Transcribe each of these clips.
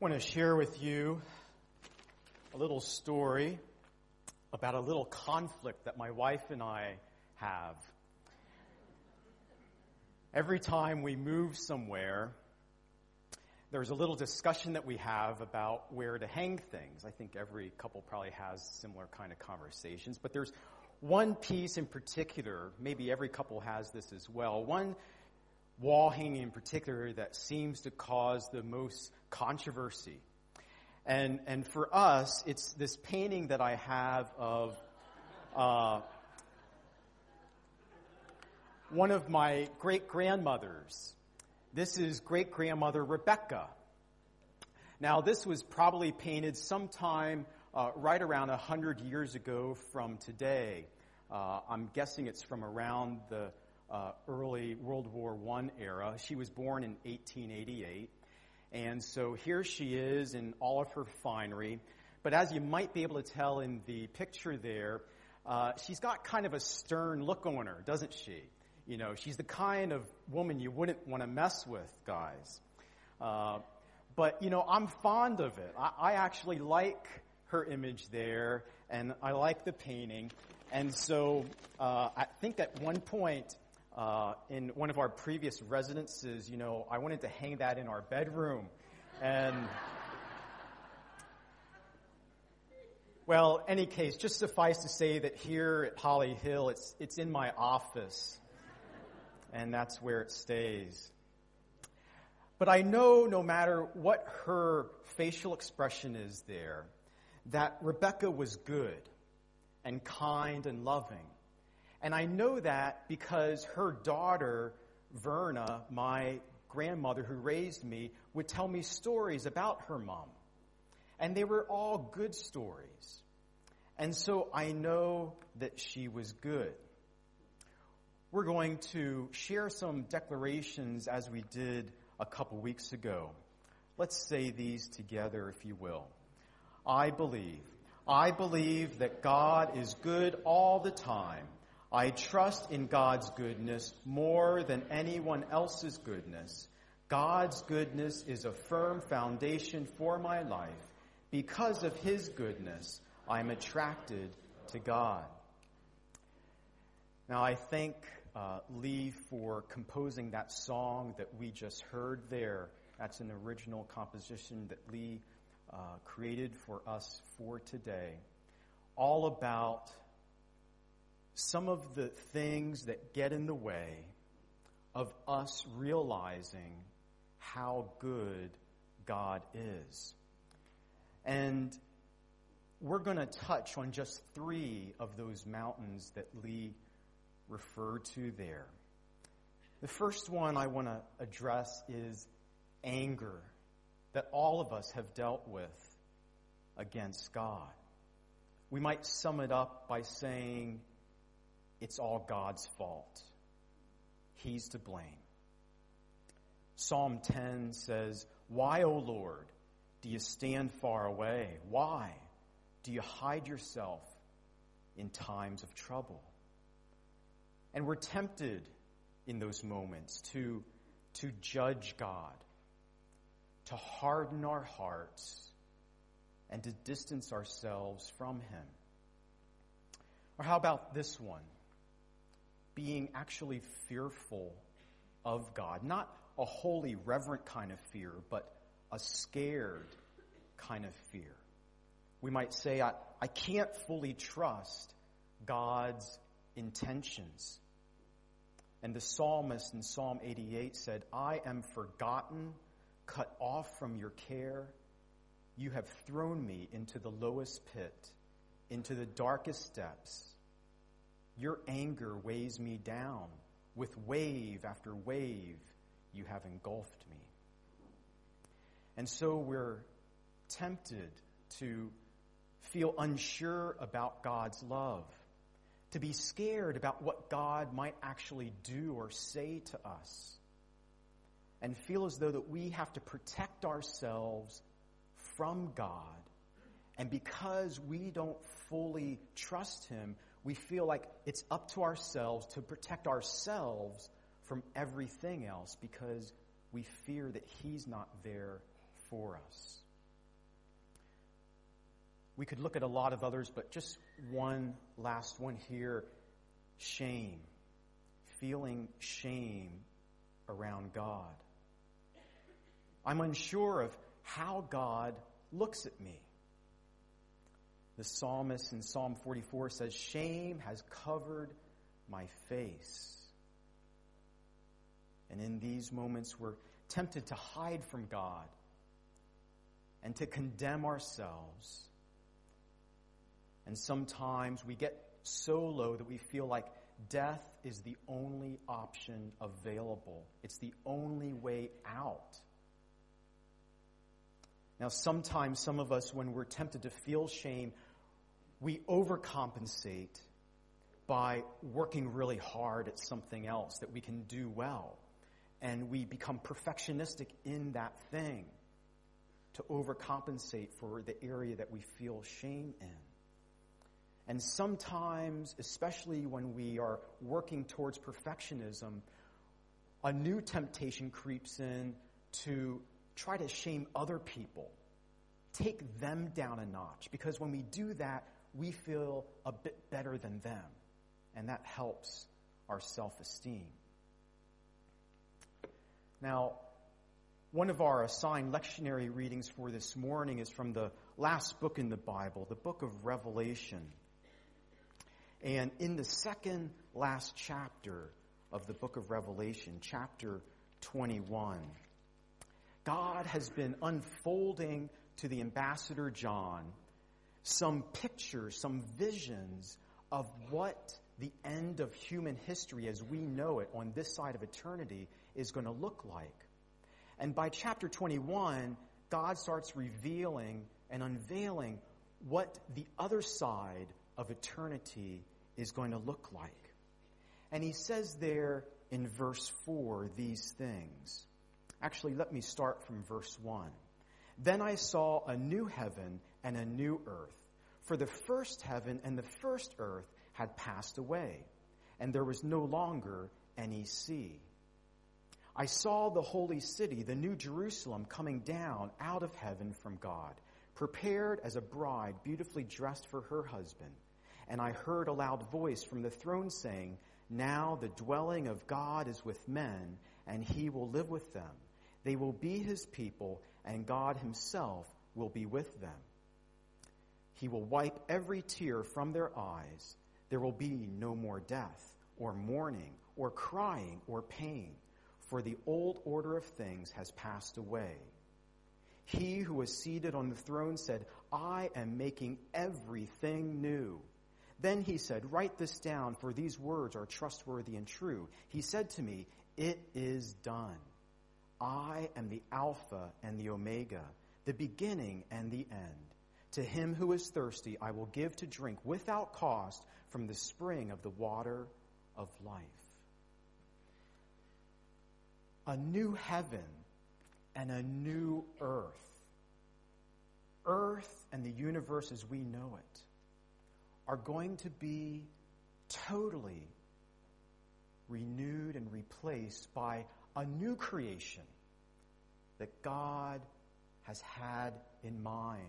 I want to share with you a little story about a little conflict that my wife and I have. Every time we move somewhere, there's a little discussion that we have about where to hang things. I think every couple probably has similar kind of conversations, but there's one piece in particular, maybe every couple has this as well, one wall hanging in particular that seems to cause the most controversy. And for us, it's this painting that I have of one of my great-grandmothers. This is great-grandmother Rebecca. Now, this was probably painted sometime right around 100 years ago from today. I'm guessing it's from around the early World War I era. She was born in 1888. And so here she is in all of her finery. But as you might be able to tell in the picture there, she's got kind of a stern look on her, doesn't she? You know, she's the kind of woman you wouldn't want to mess with, guys. But, you know, I'm fond of it. I actually like her image there, and I like the painting. And so I think at one point in one of our previous residences, you know, I wanted to hang that in our bedroom. And, well, any case, just suffice to say that here at Holly Hill, it's in my office. And that's where it stays. But I know no matter what her facial expression is there, that Rebecca was good and kind and loving. And I know that because her daughter, Verna, my grandmother who raised me, would tell me stories about her mom. And they were all good stories. And so I know that she was good. We're going to share some declarations as we did a couple weeks ago. Let's say these together, if you will. I believe that God is good all the time. I trust in God's goodness more than anyone else's goodness. God's goodness is a firm foundation for my life. Because of His goodness, I'm attracted to God. Now, I thank Lee for composing that song that we just heard there. That's an original composition that Lee created for us for today. All about some of the things that get in the way of us realizing how good God is. And we're going to touch on just 3 of those mountains that Lee referred to there. The first one I want to address is anger that all of us have dealt with against God. We might sum it up by saying it's all God's fault. He's to blame. Psalm 10 says, "Why, O Lord, do you stand far away? Why do you hide yourself in times of trouble?" And we're tempted in those moments to judge God, to harden our hearts, and to distance ourselves from Him. Or how about this one? Being actually fearful of God. Not a holy, reverent kind of fear, but a scared kind of fear. We might say, I can't fully trust God's intentions. And the psalmist in Psalm 88 said, "I am forgotten, cut off from your care. You have thrown me into the lowest pit, into the darkest depths. Your anger weighs me down. With wave after wave, you have engulfed me." And so we're tempted to feel unsure about God's love, to be scared about what God might actually do or say to us, and feel as though that we have to protect ourselves from God. And because we don't fully trust Him, we feel like it's up to ourselves to protect ourselves from everything else because we fear that He's not there for us. We could look at a lot of others, but just one last one here. Shame. Feeling shame around God. I'm unsure of how God looks at me. The psalmist in Psalm 44 says, shame has covered my face. And in these moments, we're tempted to hide from God and to condemn ourselves. And sometimes we get so low that we feel like death is the only option available. It's the only way out. Now, sometimes some of us, when we're tempted to feel shame, we overcompensate by working really hard at something else that we can do well. And we become perfectionistic in that thing to overcompensate for the area that we feel shame in. And sometimes, especially when we are working towards perfectionism, a new temptation creeps in to try to shame other people, take them down a notch. Because when we do that, we feel a bit better than them. And that helps our self-esteem. Now, one of our assigned lectionary readings for this morning is from the last book in the Bible, the book of Revelation. And in the second last chapter of the book of Revelation, chapter 21, God has been unfolding to the ambassador John some pictures, some visions of what the end of human history as we know it on this side of eternity is going to look like. And by chapter 21, God starts revealing and unveiling what the other side of eternity is going to look like. And he says there in verse 4 these things. Actually, let me start from verse 1. Then I saw a new heaven and a new earth, for the first heaven and the first earth had passed away, and there was no longer any sea. I saw the holy city, the new Jerusalem, coming down out of heaven from God, prepared as a bride beautifully dressed for her husband. And I heard a loud voice from the throne saying, now the dwelling of God is with men, and he will live with them. They will be his people, and God himself will be with them. He will wipe every tear from their eyes. There will be no more death, or mourning, or crying, or pain, for the old order of things has passed away. He who was seated on the throne said, I am making everything new. Then he said, write this down, for these words are trustworthy and true. He said to me, it is done. I am the Alpha and the Omega, the beginning and the end. To him who is thirsty, I will give to drink without cost from the spring of the water of life. A new heaven and a new earth. Earth and the universe as we know it are going to be totally renewed and replaced by a new creation that God has had in mind.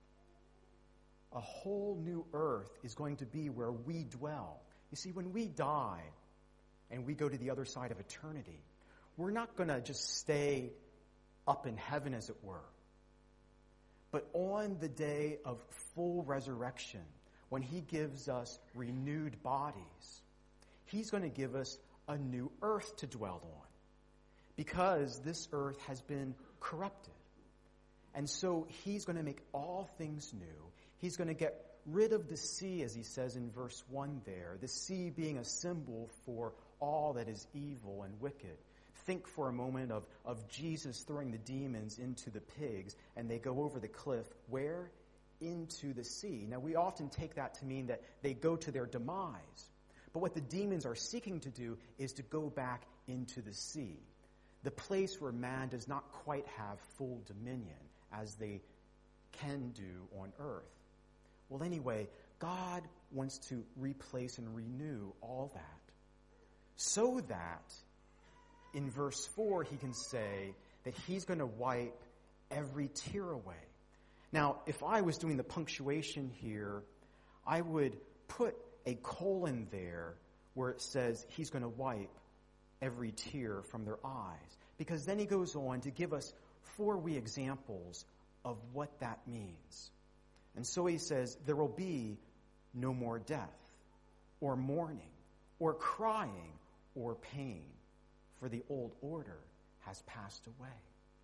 A whole new earth is going to be where we dwell. You see, when we die and we go to the other side of eternity, we're not going to just stay up in heaven, as it were. But on the day of full resurrection, when he gives us renewed bodies, he's going to give us a new earth to dwell on, because this earth has been corrupted. And so he's going to make all things new. He's going to get rid of the sea, as he says in verse 1 there, the sea being a symbol for all that is evil and wicked. Think for a moment of Jesus throwing the demons into the pigs, and they go over the cliff. Where? Into the sea. Now, we often take that to mean that they go to their demise. But what the demons are seeking to do is to go back into the sea, the place where man does not quite have full dominion as they can do on earth. Well, anyway, God wants to replace and renew all that, so that in verse 4 he can say that he's going to wipe every tear away. Now, if I was doing the punctuation here, I would put a colon there where it says he's going to wipe every tear from their eyes. Because then he goes on to give us 4 wee examples of what that means. And so he says, there will be no more death, or mourning, or crying, or pain, for the old order has passed away.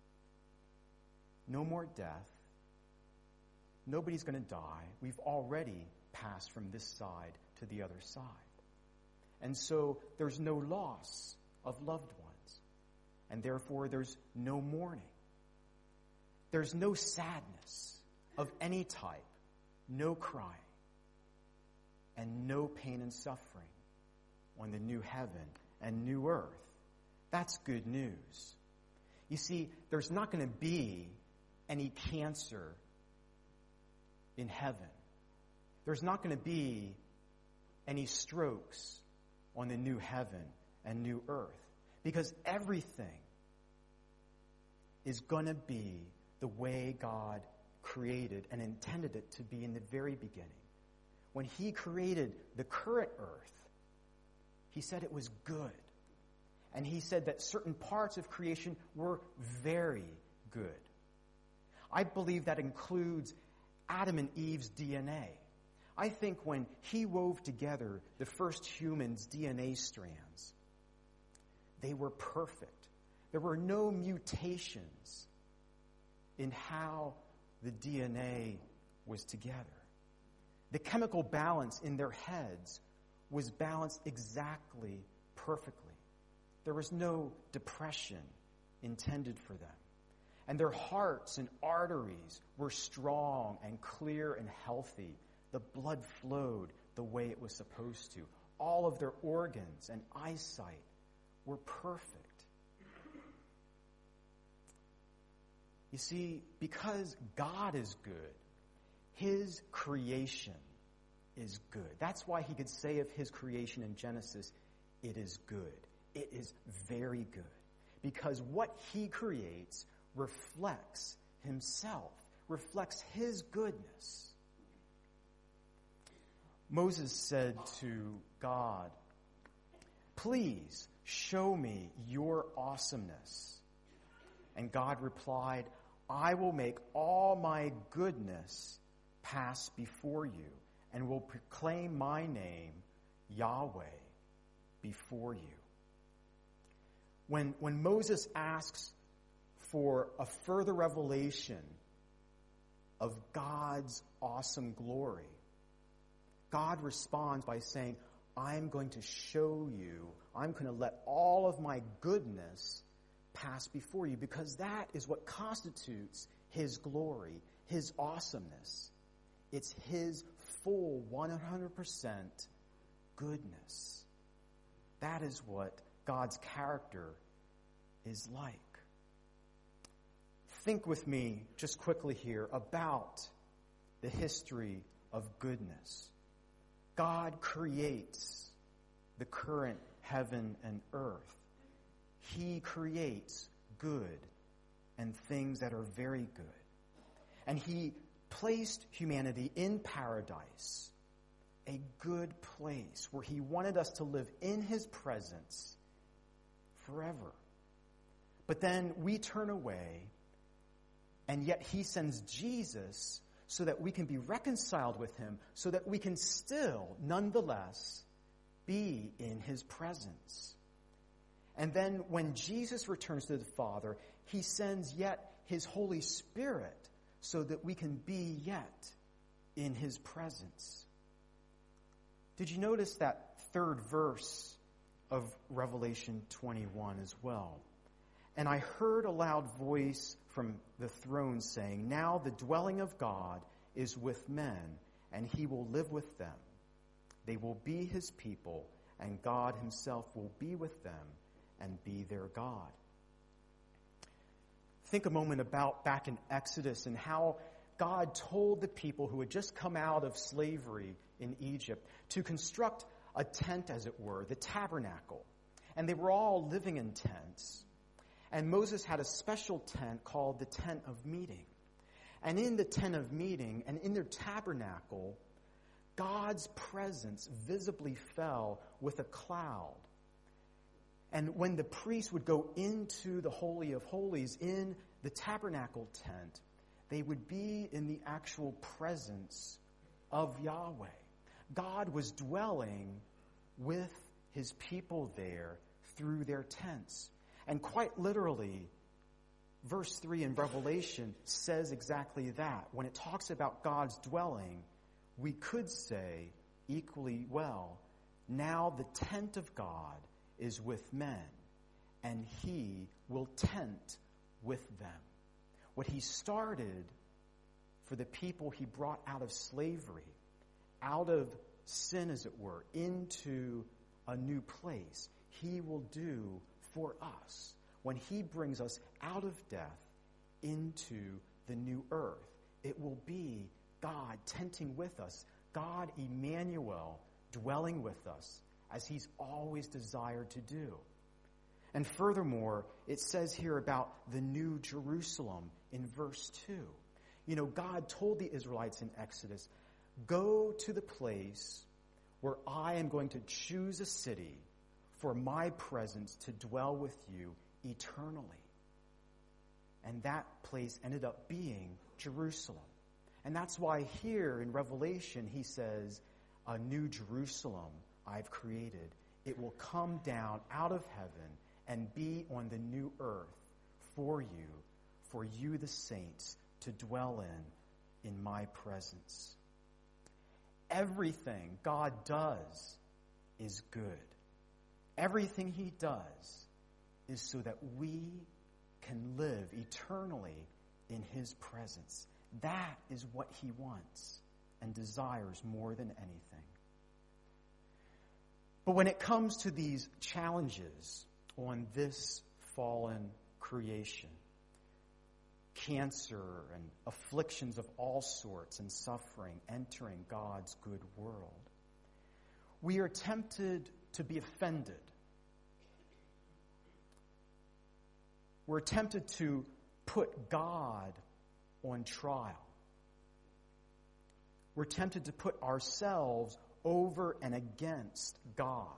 No more death. Nobody's going to die. We've already passed from this side to the other side. And so there's no loss of loved ones. And therefore there's no mourning. There's no sadness of any type, no crying, and no pain and suffering on the new heaven and new earth. That's good news. You see, there's not going to be any cancer in heaven. There's not going to be any strokes on the new heaven and new earth, because everything is going to be the way God created and intended it to be in the very beginning. When he created the current earth, he said it was good. And he said that certain parts of creation were very good. I believe that includes Adam and Eve's DNA. I think when he wove together the first human's DNA strands, they were perfect. There were no mutations in how the DNA was together. The chemical balance in their heads was balanced exactly perfectly. There was no depression intended for them. And their hearts and arteries were strong and clear and healthy. The blood flowed the way it was supposed to. All of their organs and eyesight were perfect. You see, because God is good, his creation is good. That's why he could say of his creation in Genesis, it is good. It is very good. Because what he creates reflects himself, reflects his goodness. Moses said to God, "Please show me your awesomeness." And God replied, "I will make all my goodness pass before you and will proclaim my name, Yahweh, before you." When Moses asks for a further revelation of God's awesome glory, God responds by saying, I'm going to show you, I'm going to let all of my goodness pass before you, because that is what constitutes his glory, his awesomeness. It's his full 100% goodness. That is what God's character is like. Think with me just quickly here about the history of goodness. God creates the current heaven and earth. He creates good and things that are very good. And he placed humanity in paradise, a good place where he wanted us to live in his presence forever. But then we turn away, and yet he sends Jesus so that we can be reconciled with him, so that we can still, nonetheless, be in his presence. And then when Jesus returns to the Father, he sends yet his Holy Spirit so that we can be yet in his presence. Did you notice that third verse of Revelation 21 as well? And I heard a loud voice from the throne saying, "Now the dwelling of God is with men, and he will live with them. They will be his people, and God himself will be with them and be their God." Think a moment about back in Exodus and how God told the people who had just come out of slavery in Egypt to construct a tent, as it were, the tabernacle. And they were all living in tents. And Moses had a special tent called the tent of meeting. And in the tent of meeting and in their tabernacle, God's presence visibly fell with a cloud. And when the priest would go into the Holy of Holies in the tabernacle tent, they would be in the actual presence of Yahweh. God was dwelling with his people there through their tents. And quite literally, verse 3 in Revelation says exactly that. When it talks about God's dwelling, we could say equally well, now the tent of God is with men, and he will tent with them. What he started for the people he brought out of slavery, out of sin, as it were, into a new place, he will do for us when he brings us out of death into the new earth. It will be God tenting with us, God Emmanuel dwelling with us, as he's always desired to do. And furthermore, it says here about the new Jerusalem in verse 2. You know, God told the Israelites in Exodus, go to the place where I am going to choose a city for my presence to dwell with you eternally. And that place ended up being Jerusalem. And that's why here in Revelation he says, a new Jerusalem I've created. It will come down out of heaven and be on the new earth for you the saints, to dwell in my presence. Everything God does is good. Everything he does is so that we can live eternally in his presence. That is what he wants and desires more than anything. But when it comes to these challenges on this fallen creation, cancer and afflictions of all sorts and suffering entering God's good world, we are tempted to be offended. We're tempted to put God on trial. We're tempted to put ourselves over and against God.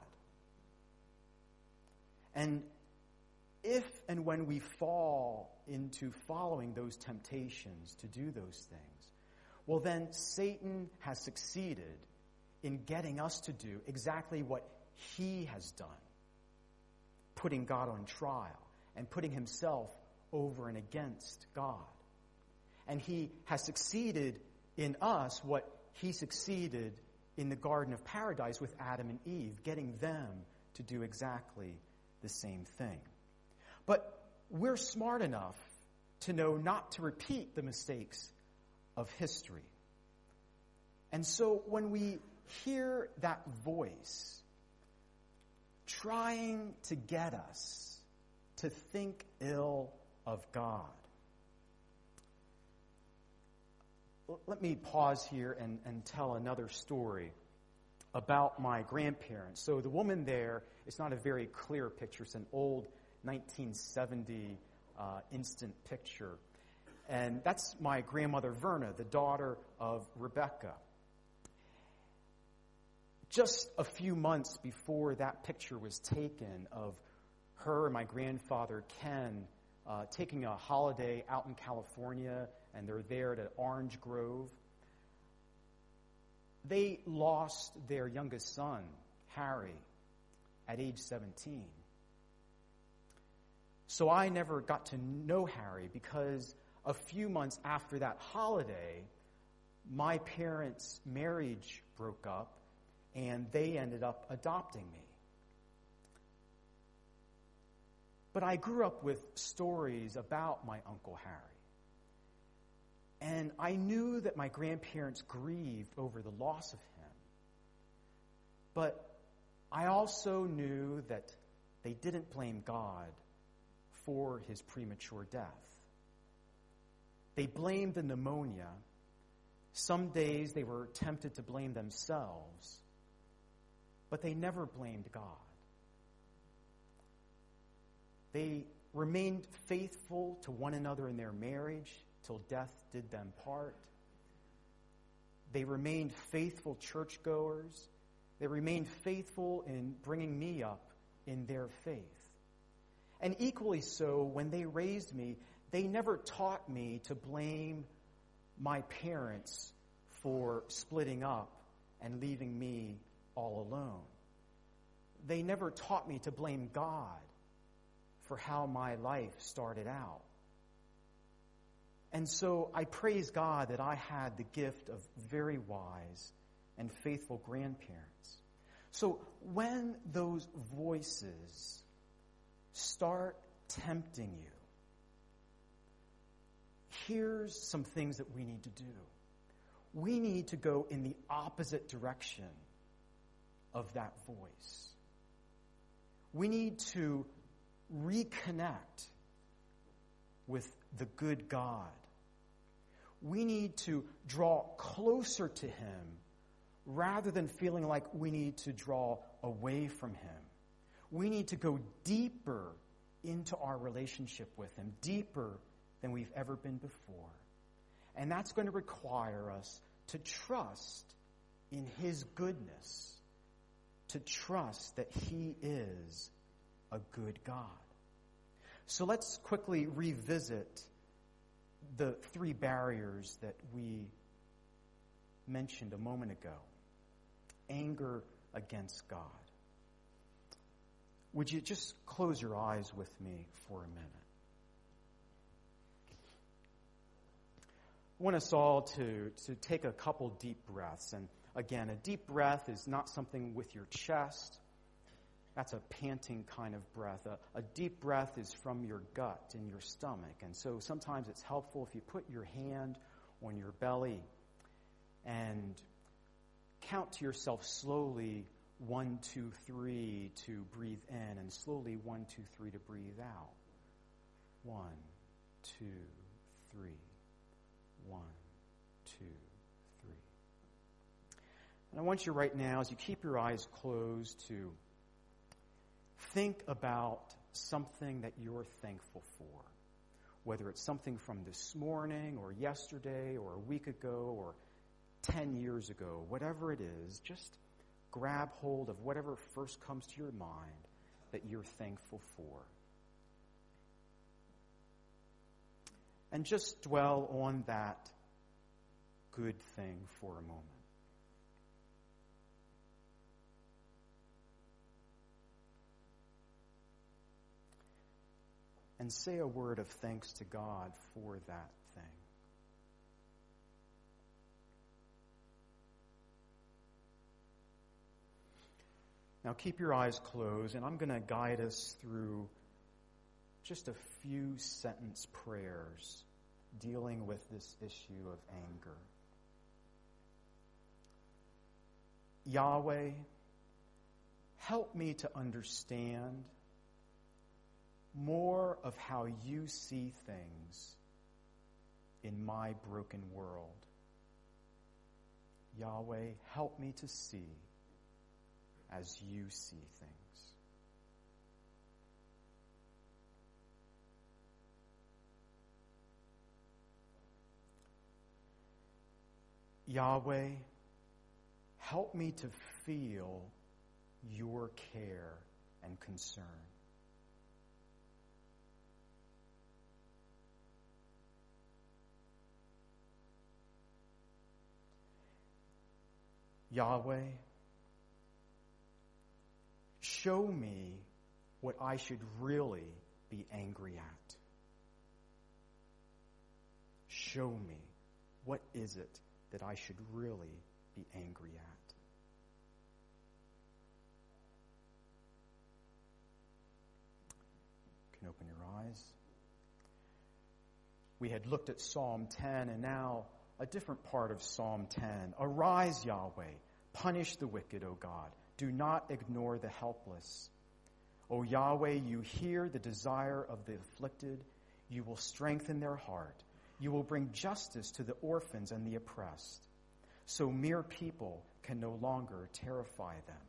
And if and when we fall into following those temptations to do those things, well then Satan has succeeded in getting us to do exactly what he has done, putting God on trial and putting himself over and against God. And he has succeeded in us what he succeeded in the Garden of Paradise with Adam and Eve, getting them to do exactly the same thing. But we're smart enough to know not to repeat the mistakes of history. And so when we hear that voice trying to get us to think ill of God, let me pause here and tell another story about my grandparents. So the woman there, it's not a very clear picture. It's an old 1970 instant picture. And that's my grandmother Verna, the daughter of Rebecca. Just a few months before that picture was taken of her and my grandfather Ken taking a holiday out in California, and they're there at Orange Grove, they lost their youngest son, Harry, at age 17. So I never got to know Harry because a few months after that holiday, my parents' marriage broke up and they ended up adopting me. But I grew up with stories about my Uncle Harry. And I knew that my grandparents grieved over the loss of him. But I also knew that they didn't blame God for his premature death. They blamed the pneumonia. Some days they were tempted to blame themselves, but they never blamed God. They remained faithful to one another in their marriage, till death did them part. They remained faithful churchgoers. They remained faithful in bringing me up in their faith. And equally so, when they raised me, they never taught me to blame my parents for splitting up and leaving me all alone. They never taught me to blame God for how my life started out. And so I praise God that I had the gift of very wise and faithful grandparents. So when those voices start tempting you, here's some things that we need to do. We need to go in the opposite direction of that voice. We need to reconnect with the good God. We need to draw closer to Him rather than feeling like we need to draw away from Him. We need to go deeper into our relationship with Him, deeper than we've ever been before. And that's going to require us to trust in His goodness, to trust that He is a good God. So let's quickly revisit the three barriers that we mentioned a moment ago. Anger against God. Would you just close your eyes with me for a minute? I want us all to take a couple deep breaths. And again, a deep breath is not something with your chest. That's a panting kind of breath. A deep breath is from your gut and your stomach. And so sometimes it's helpful if you put your hand on your belly and count to yourself slowly 1, 2, 3 to breathe in, and slowly 1, 2, 3 to breathe out. 1, 2, 3. 1, 2, 3. And I want you right now, as you keep your eyes closed, to think about something that you're thankful for. Whether it's something from this morning or yesterday or a week ago or 10 years ago, whatever it is, just grab hold of whatever first comes to your mind that you're thankful for. And just dwell on that good thing for a moment. And say a word of thanks to God for that thing. Now keep your eyes closed, and I'm going to guide us through just a few sentence prayers dealing with this issue of anger. Yahweh, help me to understand more of how you see things in my broken world. Yahweh, help me to see as you see things. Yahweh, help me to feel your care and concern. Yahweh, show me what I should really be angry at. Show me, what is it that I should really be angry at? You can open your eyes. We had looked at Psalm 10, and now a different part of Psalm 10. Arise, Yahweh, punish the wicked, O God. Do not ignore the helpless. O Yahweh, you hear the desire of the afflicted. You will strengthen their heart. You will bring justice to the orphans and the oppressed. So mere people can no longer terrify them.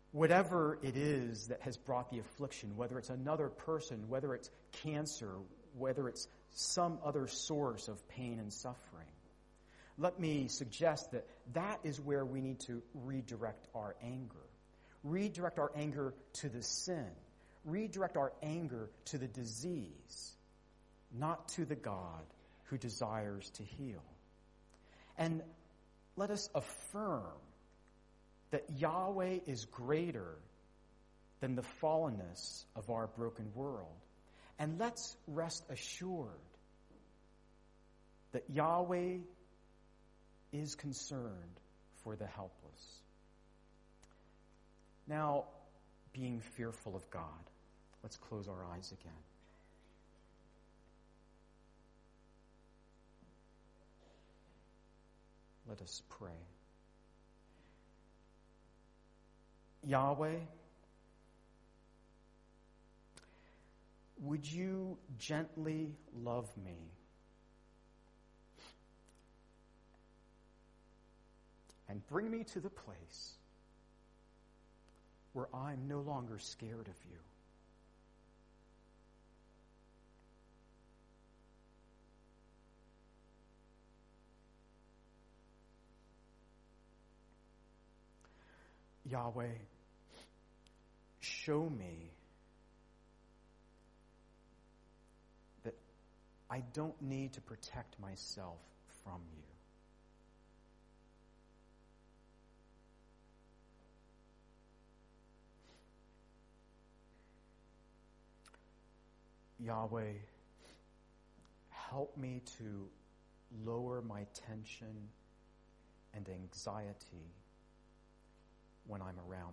Whatever it is that has brought the affliction, whether it's another person, whether it's cancer, whether it's some other source of pain and suffering. Let me suggest that that is where we need to redirect our anger. Redirect our anger to the sin. Redirect our anger to the disease, not to the God who desires to heal. And let us affirm that Yahweh is greater than the fallenness of our broken world. And let's rest assured that Yahweh is concerned for the helpless. Now, being fearful of God, let's close our eyes again. Let us pray. Yahweh, would you gently love me and bring me to the place where I'm no longer scared of you? Yahweh, show me that I don't need to protect myself from you. Yahweh, help me to lower my tension and anxiety when I'm around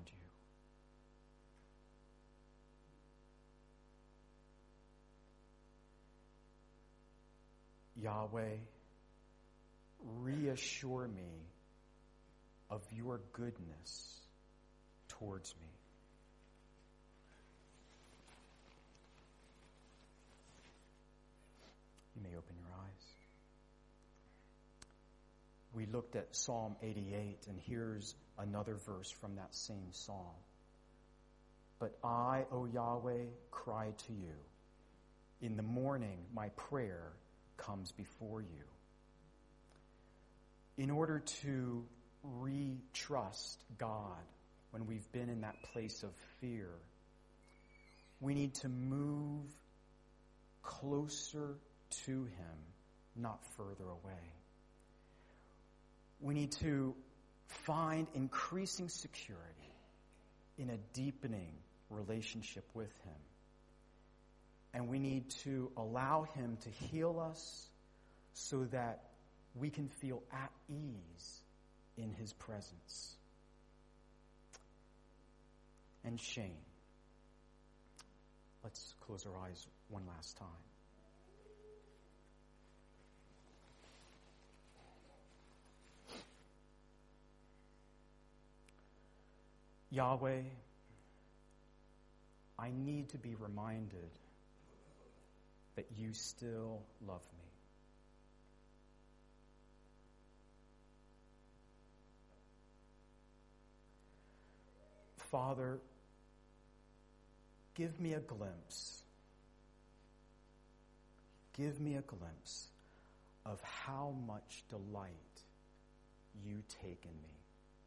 you. Yahweh, reassure me of your goodness towards me. You may open your eyes. We looked at Psalm 88, and here's another verse from that same psalm. But I, O Yahweh, cry to you. In the morning, my prayer comes before you. In order to re-trust God when we've been in that place of fear, we need to move closer to him, not further away. We need to find increasing security in a deepening relationship with him. And we need to allow him to heal us so that we can feel at ease in his presence. And Shane, let's close our eyes one last time. Yahweh, I need to be reminded that you still love me. Father, give me a glimpse. Give me a glimpse of how much delight you take in me.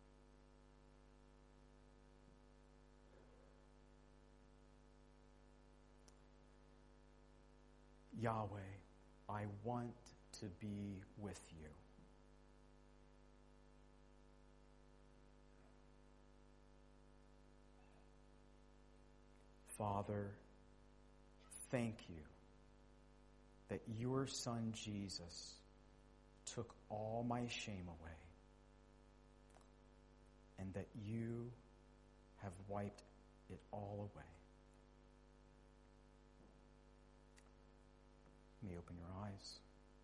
Yahweh, I want to be with you. Father, thank you that your Son Jesus took all my shame away and that you have wiped it all away. You may open your eyes.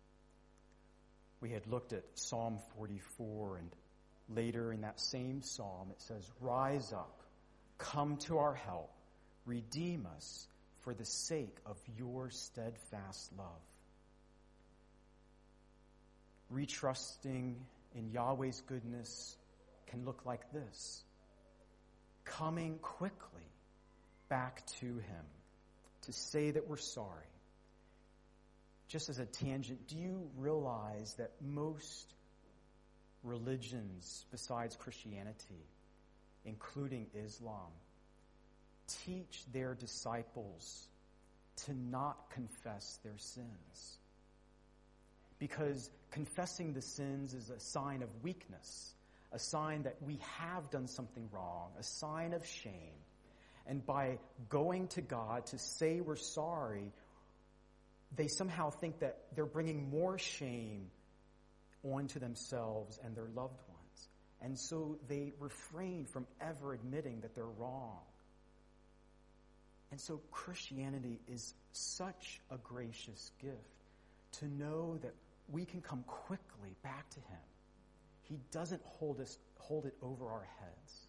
We had looked at Psalm 44, and later in that same psalm it says, "Rise up, come to our help, redeem us for the sake of your steadfast love." Retrusting in Yahweh's goodness can look like this: coming quickly back to him to say that we're sorry, just as a tangent, do you realize that most religions besides Christianity, including Islam, teach their disciples to not confess their sins? Because confessing the sins is a sign of weakness, a sign that we have done something wrong, a sign of shame. And by going to God to say we're sorry, they somehow think that they're bringing more shame onto themselves and their loved ones. And so they refrain from ever admitting that they're wrong. And so Christianity is such a gracious gift to know that we can come quickly back to him. He doesn't hold it over our heads.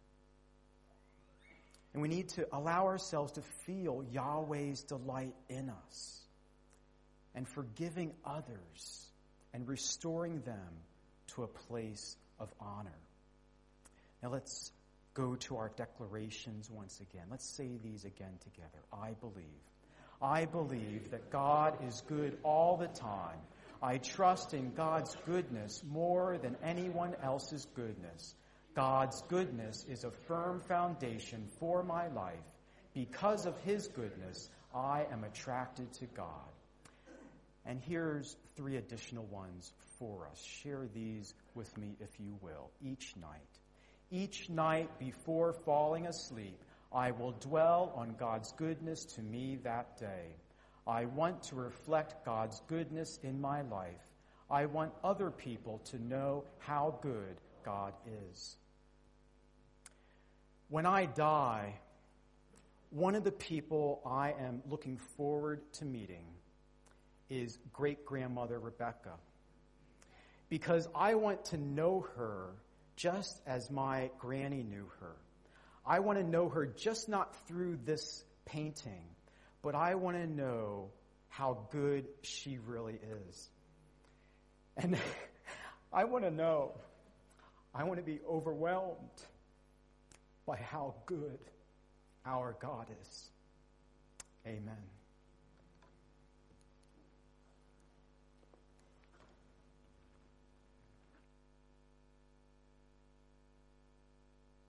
And we need to allow ourselves to feel Yahweh's delight in us and forgiving others and restoring them to a place of honor. Now let's go to our declarations once again. Let's say these again together. I believe. I believe that God is good all the time. I trust in God's goodness more than anyone else's goodness. God's goodness is a firm foundation for my life. Because of his goodness, I am attracted to God. And here's 3 additional ones for us. Share these with me, if you will, each night. Each night before falling asleep, I will dwell on God's goodness to me that day. I want to reflect God's goodness in my life. I want other people to know how good God is. When I die, one of the people I am looking forward to meeting is great-grandmother Rebecca, because I want to know her just as my granny knew her. I want to know her just not through this painting, but I want to know how good she really is. And I want to be overwhelmed by how good our God is. Amen.